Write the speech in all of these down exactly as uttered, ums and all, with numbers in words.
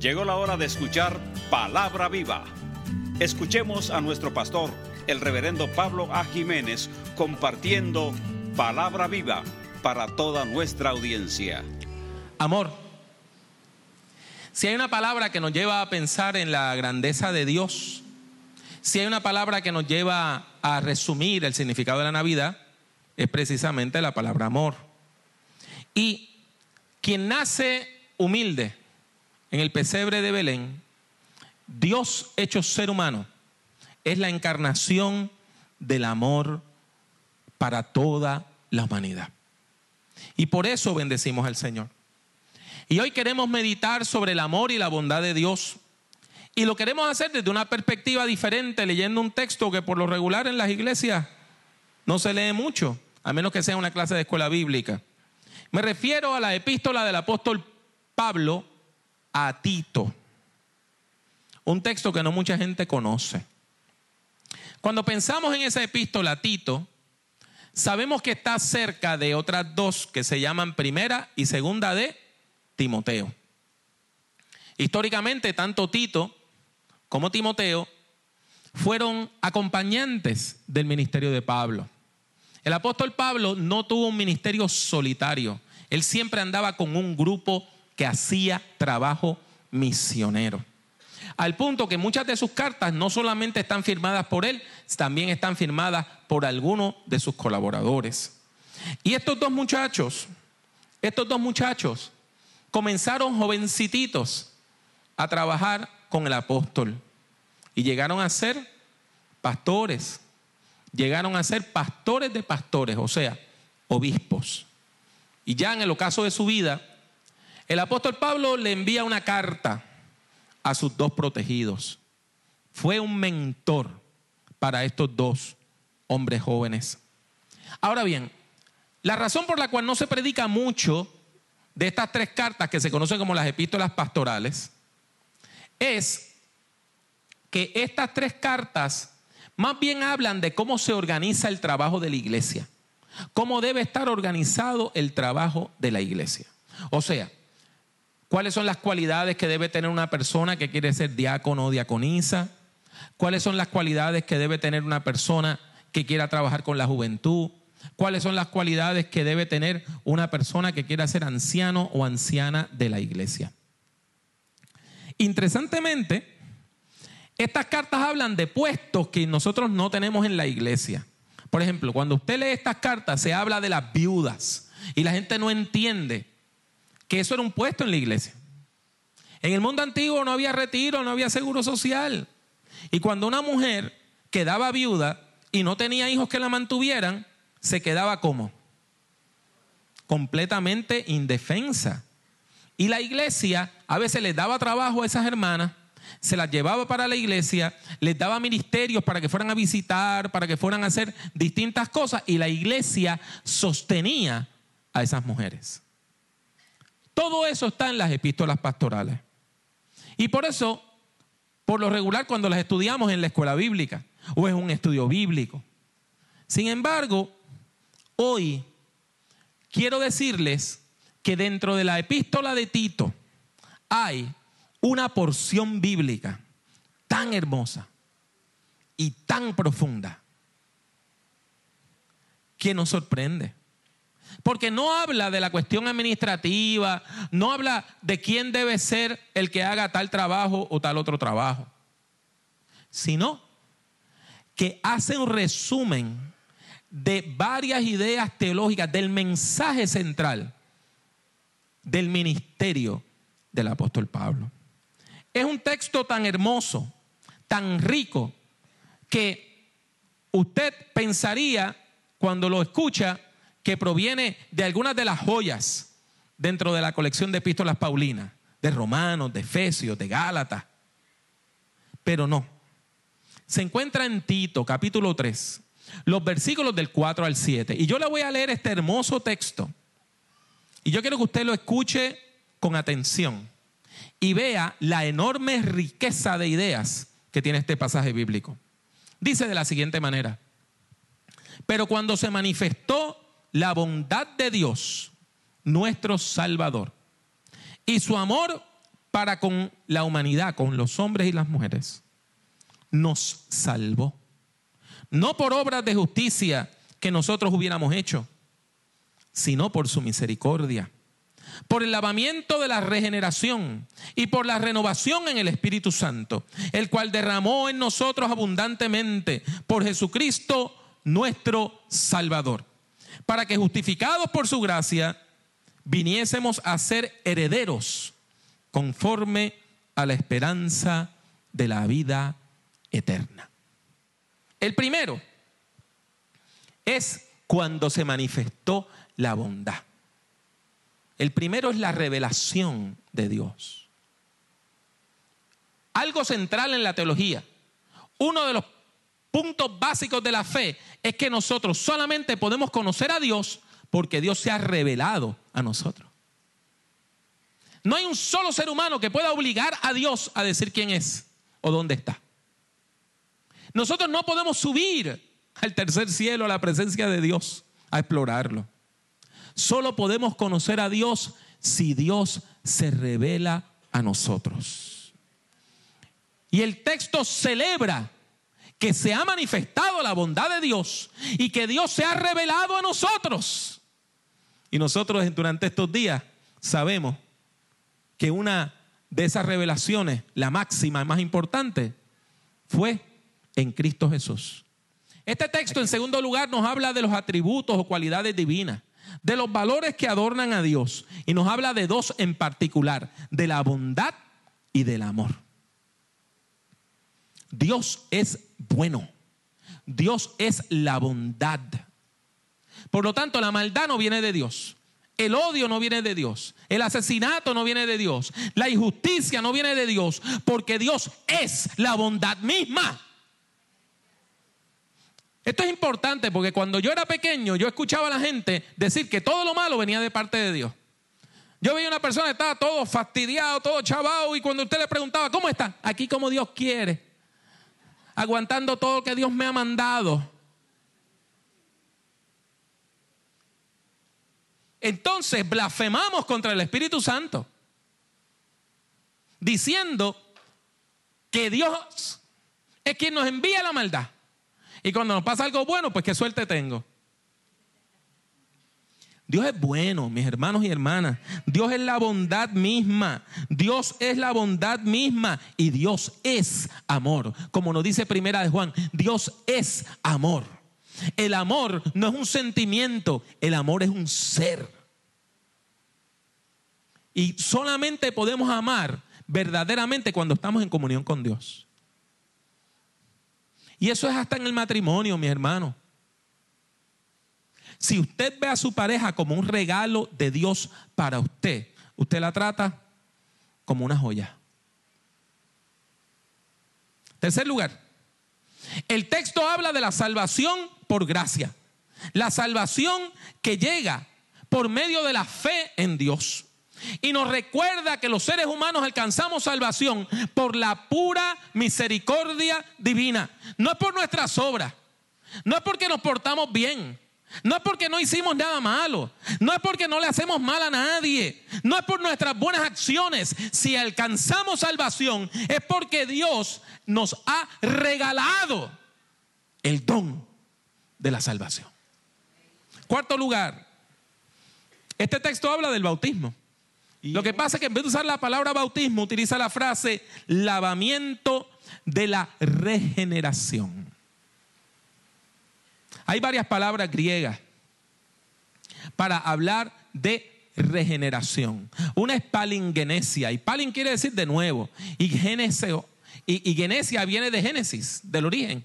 Llegó la hora de escuchar Palabra Viva. Escuchemos a nuestro pastor, el reverendo Pablo A. Jiménez, compartiendo Palabra Viva para toda nuestra audiencia. Amor. Si hay una palabra que nos lleva a pensar en la grandeza de Dios, si hay una palabra que nos lleva a resumir el significado de la Navidad, es precisamente la palabra amor. Y quien nace humilde en el pesebre de Belén, Dios hecho ser humano, es la encarnación del amor para toda la humanidad. Y por eso bendecimos al Señor. Y hoy queremos meditar sobre el amor y la bondad de Dios. Y lo queremos hacer desde una perspectiva diferente, leyendo un texto que por lo regular en las iglesias no se lee mucho, a menos que sea una clase de escuela bíblica. Me refiero a la epístola del apóstol Pablo a Tito. Un texto que no mucha gente conoce. Cuando pensamos en esa epístola a Tito, sabemos que está cerca de otras dos que se llaman Primera y Segunda de Timoteo. Históricamente, tanto Tito como Timoteo fueron acompañantes del ministerio de Pablo. El apóstol Pablo no tuvo un ministerio solitario. Él siempre andaba con un grupo que hacía trabajo misionero. Al punto que muchas de sus cartas no solamente están firmadas por él, también están firmadas por algunos de sus colaboradores. Y estos dos muchachos, estos dos muchachos comenzaron jovencititos a trabajar con el apóstol y llegaron a ser pastores, llegaron a ser pastores de pastores, o sea, obispos. Y ya en el ocaso de su vida, el apóstol Pablo le envía una carta a sus dos protegidos. Fue un mentor para estos dos hombres jóvenes. Ahora bien, la razón por la cual no se predica mucho de estas tres cartas que se conocen como las epístolas pastorales es que estas tres cartas más bien hablan de cómo se organiza el trabajo de la iglesia, cómo debe estar organizado el trabajo de la iglesia. O sea, ¿cuáles son las cualidades que debe tener una persona que quiere ser diácono o diaconisa? ¿Cuáles son las cualidades que debe tener una persona que quiera trabajar con la juventud? ¿Cuáles son las cualidades que debe tener una persona que quiera ser anciano o anciana de la iglesia? Interesantemente, estas cartas hablan de puestos que nosotros no tenemos en la iglesia. Por ejemplo, cuando usted lee estas cartas, se habla de las viudas y la gente no entiende que eso era un puesto en la iglesia. En el mundo antiguo no había retiro, no había seguro social. Y cuando una mujer quedaba viuda y no tenía hijos que la mantuvieran, se quedaba ¿cómo? Completamente indefensa. Y la iglesia a veces les daba trabajo a esas hermanas, se las llevaba para la iglesia, les daba ministerios para que fueran a visitar, para que fueran a hacer distintas cosas, y la iglesia sostenía a esas mujeres. Todo eso está en las epístolas pastorales. Y por eso, por lo regular, cuando las estudiamos en la escuela bíblica o es un estudio bíblico. Sin embargo, hoy quiero decirles que dentro de la epístola de Tito hay una porción bíblica tan hermosa y tan profunda que nos sorprende. Porque no habla de la cuestión administrativa, no habla de quién debe ser el que haga tal trabajo o tal otro trabajo, sino que hace un resumen de varias ideas teológicas del mensaje central del ministerio del apóstol Pablo. Es un texto tan hermoso, tan rico, que usted pensaría cuando lo escucha que proviene de algunas de las joyas dentro de la colección de epístolas paulinas, de Romanos, de Efesios, de Gálatas. Pero no. Se encuentra en Tito, capítulo tres, los versículos del cuatro al siete. Y yo le voy a leer este hermoso texto. Y yo quiero que usted lo escuche con atención y vea la enorme riqueza de ideas que tiene este pasaje bíblico. Dice de la siguiente manera: pero cuando se manifestó la bondad de Dios, nuestro Salvador, y su amor para con la humanidad, con los hombres y las mujeres, nos salvó. No por obras de justicia que nosotros hubiéramos hecho, sino por su misericordia, por el lavamiento de la regeneración y por la renovación en el Espíritu Santo, el cual derramó en nosotros abundantemente por Jesucristo nuestro Salvador, para que justificados por su gracia viniésemos a ser herederos conforme a la esperanza de la vida eterna. El primero es cuando se manifestó la bondad. El primero es la revelación de Dios. Algo central en la teología, uno de los puntos básicos de la fe, es que nosotros solamente podemos conocer a Dios porque Dios se ha revelado a nosotros. No hay un solo ser humano que pueda obligar a Dios a decir quién es o dónde está. Nosotros no podemos subir al tercer cielo, a la presencia de Dios, a explorarlo. Solo podemos conocer a Dios si Dios se revela a nosotros. Y el texto celebra que se ha manifestado la bondad de Dios y que Dios se ha revelado a nosotros. Y nosotros durante estos días sabemos que una de esas revelaciones, la máxima, más importante, fue en Cristo Jesús. Este texto, en segundo lugar, nos habla de los atributos o cualidades divinas, de los valores que adornan a Dios, y nos habla de dos en particular, de la bondad y del amor. Dios es bueno. Dios es la bondad. Por lo tanto, la maldad no viene de Dios. El odio no viene de Dios. El asesinato no viene de Dios. La injusticia no viene de Dios, porque Dios es la bondad misma. Esto es importante porque cuando yo era pequeño, yo escuchaba a la gente decir que todo lo malo venía de parte de Dios. Yo veía una persona que estaba todo fastidiado, todo chavado, y cuando usted le preguntaba, ¿cómo está? Aquí como Dios quiere, aguantando todo lo que Dios me ha mandado. Entonces blasfemamos contra el Espíritu Santo, diciendo que Dios es quien nos envía la maldad. Y cuando nos pasa algo bueno, pues qué suerte tengo. Dios es bueno, mis hermanos y hermanas. Dios es la bondad misma. Dios es la bondad misma. Y Dios es amor. Como nos dice Primera de Juan, Dios es amor. El amor no es un sentimiento, el amor es un ser. Y solamente podemos amar verdaderamente cuando estamos en comunión con Dios. Y eso es hasta en el matrimonio, mi hermano. Si usted ve a su pareja como un regalo de Dios para usted, usted la trata como una joya. Tercer lugar, el texto habla de la salvación por gracia. La salvación que llega por medio de la fe en Dios. Y nos recuerda que los seres humanos alcanzamos salvación por la pura misericordia divina. No es por nuestras obras, no es porque nos portamos bien, no es porque no hicimos nada malo, no es porque no le hacemos mal a nadie, no es por nuestras buenas acciones. Si alcanzamos salvación es porque Dios nos ha regalado el don de la salvación. Cuarto lugar, este texto habla del bautismo. Lo que pasa es que en vez de usar la palabra bautismo, utiliza la frase lavamiento de la regeneración. Hay varias palabras griegas para hablar de regeneración. Una es palingenesia, y palin quiere decir de nuevo, y geneseo, y, y genesia viene de Génesis, del origen.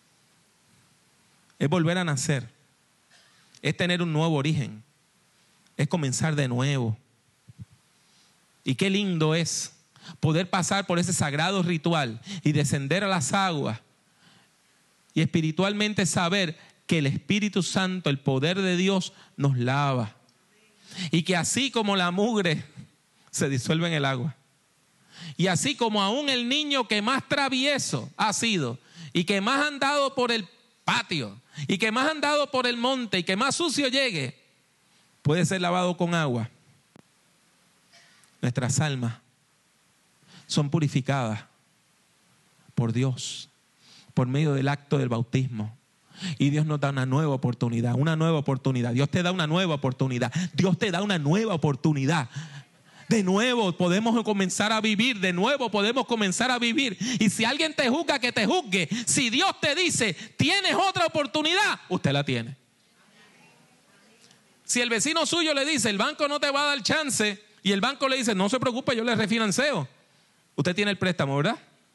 Es volver a nacer, es tener un nuevo origen, es comenzar de nuevo. Y qué lindo es poder pasar por ese sagrado ritual y descender a las aguas y espiritualmente saber que el Espíritu Santo, el poder de Dios, nos lava. Y que así como la mugre se disuelve en el agua, y así como aún el niño que más travieso ha sido y que más ha andado por el patio y que más ha andado por el monte y que más sucio llegue, puede ser lavado con agua. Nuestras almas son purificadas por Dios, por medio del acto del bautismo. Y Dios nos da una nueva oportunidad, una nueva oportunidad. Dios te da una nueva oportunidad. Dios te da una nueva oportunidad. De nuevo podemos comenzar a vivir, de nuevo podemos comenzar a vivir. Y si alguien te juzga, que te juzgue. Si Dios te dice, tienes otra oportunidad, usted la tiene. Si el vecino suyo le dice, el banco no te va a dar chance, y el banco le dice, no se preocupe, yo le refinanceo, usted tiene el préstamo, ¿verdad?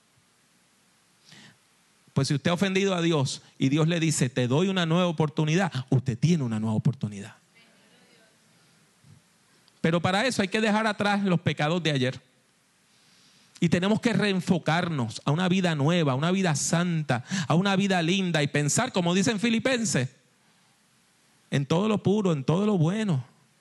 Pues si usted ha ofendido a Dios y Dios le dice, te doy una nueva oportunidad, usted tiene una nueva oportunidad. Pero para eso hay que dejar atrás los pecados de ayer. Y tenemos que reenfocarnos a una vida nueva, a una vida santa, a una vida linda y pensar, como dicen Filipenses, en todo lo puro, en todo lo bueno.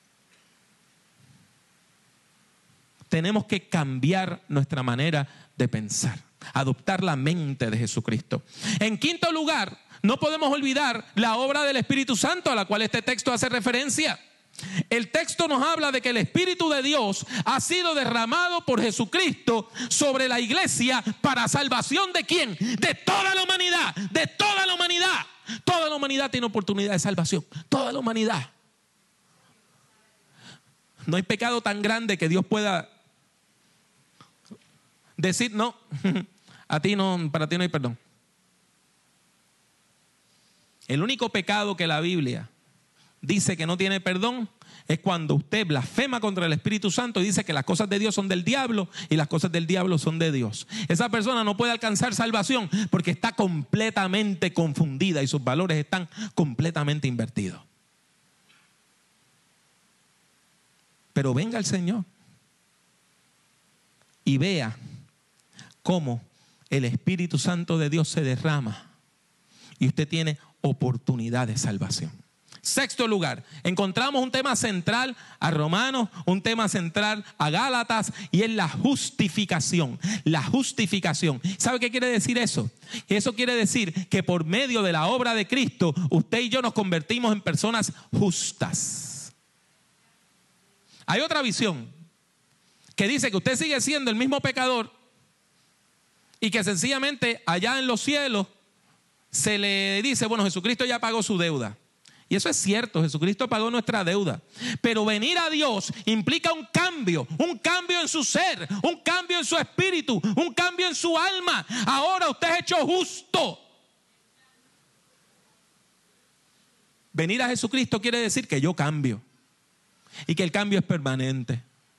Tenemos que cambiar nuestra manera de pensar, adoptar la mente de Jesucristo. En quinto lugar, no podemos olvidar la obra del Espíritu Santo a la cual este texto hace referencia. El texto nos habla de que el Espíritu de Dios ha sido derramado por Jesucristo sobre la iglesia para salvación ¿de quién? De toda la humanidad, de toda la humanidad. Toda la humanidad tiene oportunidad de salvación, toda la humanidad. No hay pecado tan grande que Dios pueda decir, no, a ti no, para ti no hay perdón. El único pecado que la Biblia dice que no tiene perdón es cuando usted blasfema contra el Espíritu Santo y dice que las cosas de Dios son del diablo y las cosas del diablo son de Dios. Esa persona no puede alcanzar salvación porque está completamente confundida y sus valores están completamente invertidos. Pero venga el Señor y vea cómo el Espíritu Santo de Dios se derrama y usted tiene oportunidad de salvación. Sexto lugar, encontramos un tema central a Romanos, un tema central a Gálatas, y es la justificación. La justificación. ¿Sabe qué quiere decir eso? Eso quiere decir que por medio de la obra de Cristo, usted y yo nos convertimos en personas justas. Hay otra visión que dice que usted sigue siendo el mismo pecador y que sencillamente allá en los cielos se le dice, bueno, Jesucristo ya pagó su deuda. Y eso es cierto, Jesucristo pagó nuestra deuda. Pero venir a Dios implica un cambio, un cambio en su ser, un cambio en su espíritu, un cambio en su alma. Ahora usted es hecho justo. Venir a Jesucristo quiere decir que yo cambio y que el cambio es permanente.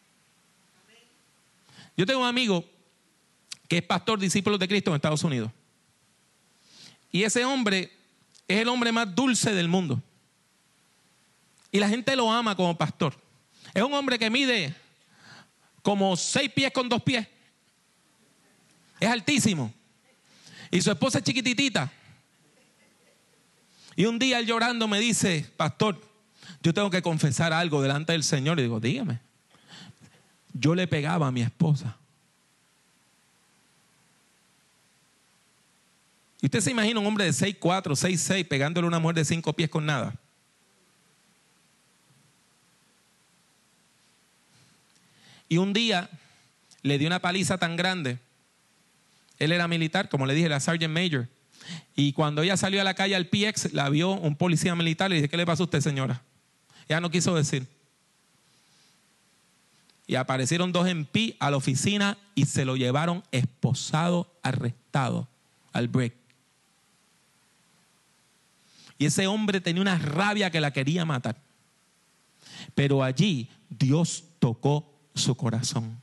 Yo tengo un amigo que es pastor, discípulo de Cristo en Estados Unidos. Y ese hombre es el hombre más dulce del mundo. Y la gente lo ama como pastor. Es un hombre que mide como seis pies con dos pies. Es altísimo. Y su esposa es chiquititita. Y un día él llorando me dice, pastor, yo tengo que confesar algo delante del Señor. Y digo, dígame. Yo le pegaba a mi esposa. ¿Y usted se imagina un hombre de seis cuatro, seis seis pegándole a una mujer de cinco pies con nada? Y un día le dio una paliza tan grande. Él era militar, como le dije, era Sergeant Major. Y cuando ella salió a la calle al P X, la vio un policía militar y le dice, ¿qué le pasa a usted, señora? Ella no quiso decir. Y aparecieron dos M P a la oficina y se lo llevaron esposado, arrestado al break. Y ese hombre tenía una rabia que la quería matar. Pero allí Dios tocó su corazón.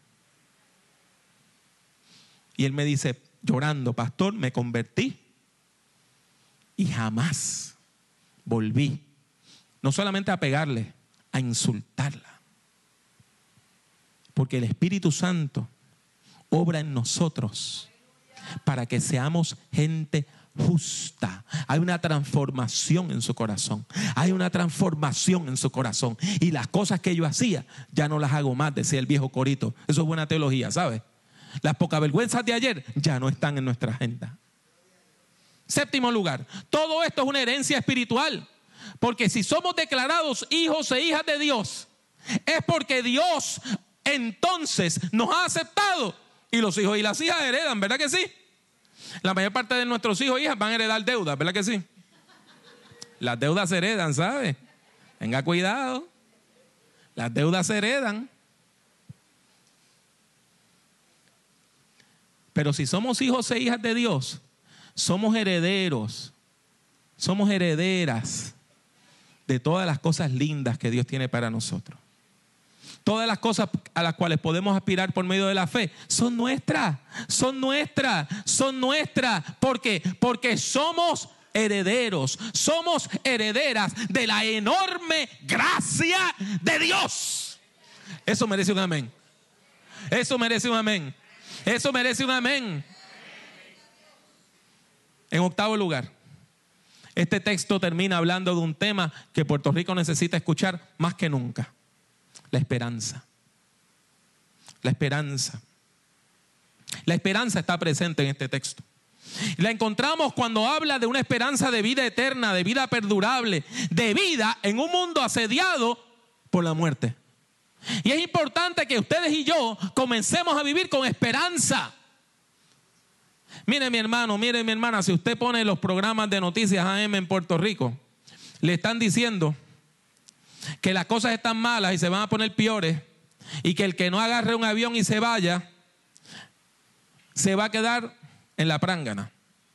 Y él me dice, llorando, pastor, me convertí y jamás volví, no solamente a pegarle, a insultarla. Porque el Espíritu Santo obra en nosotros para que seamos gente justa. Hay una transformación en su corazón. Hay una transformación en su corazón. Y las cosas que yo hacía, ya no las hago más, decía el viejo corito. Eso es buena teología, ¿sabes? Las pocavergüenzas de ayer ya no están en nuestra agenda. Séptimo lugar, todo esto es una herencia espiritual. Porque si somos declarados hijos e hijas de Dios, es porque Dios entonces nos ha aceptado Y los hijos y las hijas heredan, ¿verdad que sí? La mayor parte de nuestros hijos e hijas van a heredar deudas, ¿verdad que sí? Las deudas se heredan, ¿sabe? Tenga cuidado. Las deudas se heredan. Pero si somos hijos e hijas de Dios, somos herederos, somos herederas de todas las cosas lindas que Dios tiene para nosotros. Todas las cosas a las cuales podemos aspirar por medio de la fe son nuestras, son nuestras, son nuestras. ¿Por qué? Porque somos herederos, somos herederas de la enorme gracia de Dios. Eso merece un amén. Eso merece un amén. Eso merece un amén. En octavo lugar, este texto termina hablando de un tema que Puerto Rico necesita escuchar más que nunca. La esperanza. La esperanza. La esperanza está presente en este texto. La encontramos cuando habla de una esperanza de vida eterna, de vida perdurable, de vida en un mundo asediado por la muerte. Y es importante que ustedes y yo comencemos a vivir con esperanza. Mire mi hermano, mire mi hermana, si usted pone los programas de noticias A M en Puerto Rico, le están diciendo que las cosas están malas y se van a poner peores, y que el que no agarre un avión y se vaya, se va a quedar en la prángana.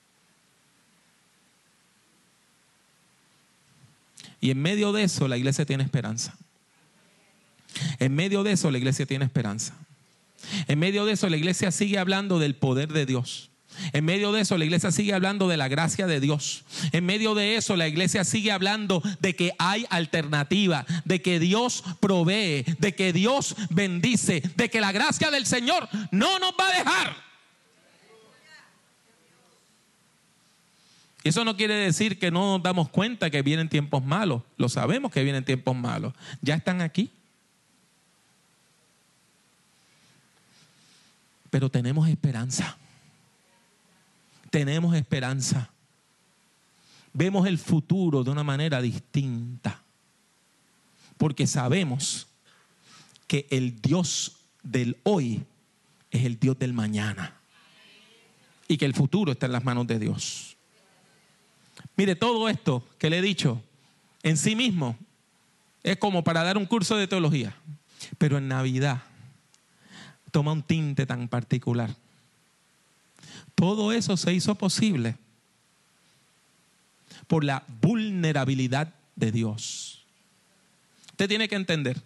Y en medio de eso la iglesia tiene esperanza. En medio de eso la iglesia tiene esperanza. En medio de eso la iglesia sigue hablando del poder de Dios. En medio de eso la iglesia sigue hablando de la gracia de Dios. En medio de eso la iglesia sigue hablando de que hay alternativa, de que Dios provee, de que Dios bendice, de que la gracia del Señor no nos va a dejar. Eso no quiere decir que no nos damos cuenta que vienen tiempos malos. Lo sabemos que vienen tiempos malos. Ya están aquí. Pero tenemos esperanza. Tenemos esperanza. Vemos el futuro de una manera distinta. Porque sabemos que el Dios del hoy es el Dios del mañana. Y que el futuro está en las manos de Dios. Mire, todo esto que le he dicho en sí mismo es como para dar un curso de teología. Pero en Navidad toma un tinte tan particular. Todo eso se hizo posible por la vulnerabilidad de Dios. Usted tiene que entender.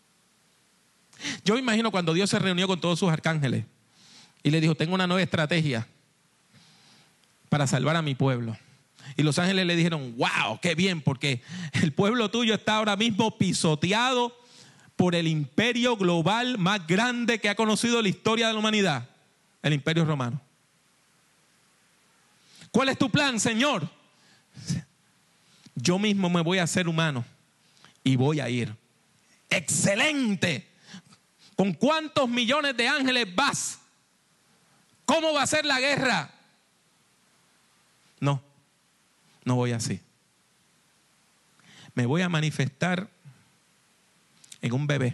Yo imagino cuando Dios se reunió con todos sus arcángeles y le dijo, tengo una nueva estrategia para salvar a mi pueblo. Y los ángeles le dijeron, wow, qué bien, porque el pueblo tuyo está ahora mismo pisoteado por el imperio global más grande que ha conocido la historia de la humanidad, el imperio romano. ¿Cuál es tu plan, Señor? Yo mismo me voy a hacer humano y voy a ir. ¡Excelente! ¿Con cuántos millones de ángeles vas? ¿Cómo va a ser la guerra? No, no voy así. Me voy a manifestar en un bebé.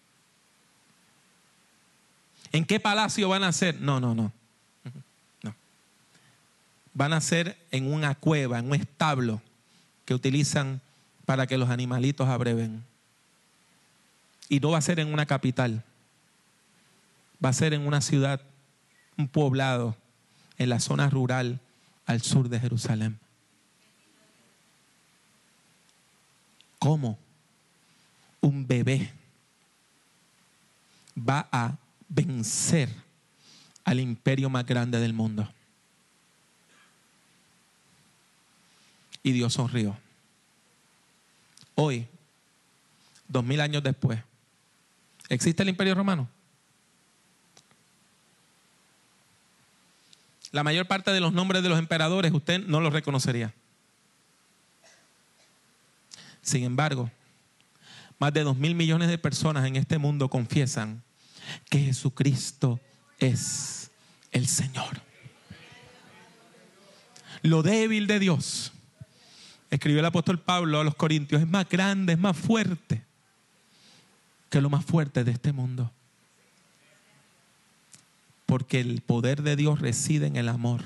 ¿En qué palacio van a ser? No, no, no. No. Van a ser en una cueva, en un establo que utilizan para que los animalitos abreven. Y no va a ser en una capital. Va a ser en una ciudad, un poblado, en la zona rural al sur de Jerusalén. ¿Cómo un bebé va a vencer al imperio más grande del mundo? Y Dios sonrió. Hoy, dos mil años después, ¿existe el imperio romano? La mayor parte de los nombres de los emperadores usted no los reconocería. Sin embargo, más de dos mil millones de personas en este mundo confiesan que Jesucristo es el Señor. Lo débil de Dios, escribió el apóstol Pablo a los Corintios, es más grande, es más fuerte que lo más fuerte de este mundo. Por Porque el poder de Dios reside en el amor.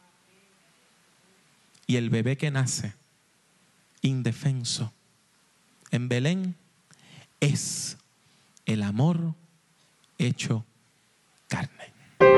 Y el bebé que nace indefenso en Belén es el amor hecho carne.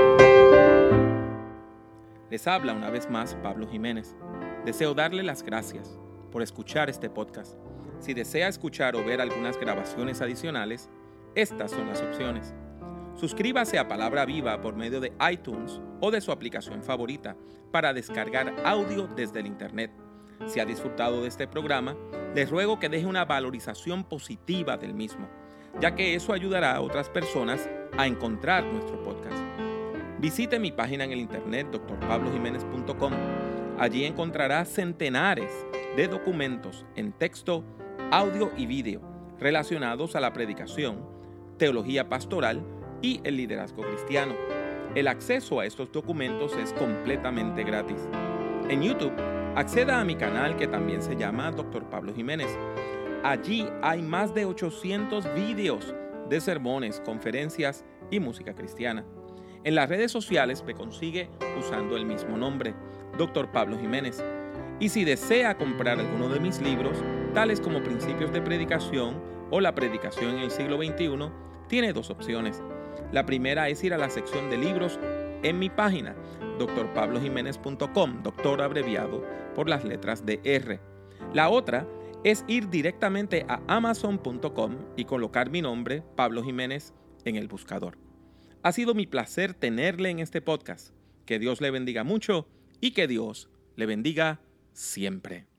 Les habla una vez más Pablo Jiménez. Deseo darle las gracias por escuchar este podcast. Si desea escuchar o ver algunas grabaciones adicionales, estas son las opciones. Suscríbase a Palabra Viva por medio de iTunes o de su aplicación favorita para descargar audio desde el internet. Si ha disfrutado de este programa, les ruego que deje una valorización positiva del mismo, ya que eso ayudará a otras personas a encontrar nuestro podcast. Visite mi página en el internet doctor pablo jiménez punto com. Allí encontrará centenares de documentos en texto, audio y vídeo relacionados a la predicación, teología pastoral y el liderazgo cristiano. El acceso a estos documentos es completamente gratis. En YouTube, acceda a mi canal que también se llama doctor Pablo Jiménez. Allí hay más de ochocientos vídeos de sermones, conferencias y música cristiana. En las redes sociales me consigue usando el mismo nombre, doctor Pablo Jiménez. Y si desea comprar alguno de mis libros, tales como Principios de Predicación o La Predicación en el siglo veintiuno, tiene dos opciones. La primera es ir a la sección de libros en mi página, doctor pablo jiménez punto com, doctor abreviado por las letras de R. La otra es ir directamente a amazon punto com y colocar mi nombre, Pablo Jiménez, en el buscador. Ha sido mi placer tenerle en este podcast. Que Dios le bendiga mucho y que Dios le bendiga siempre.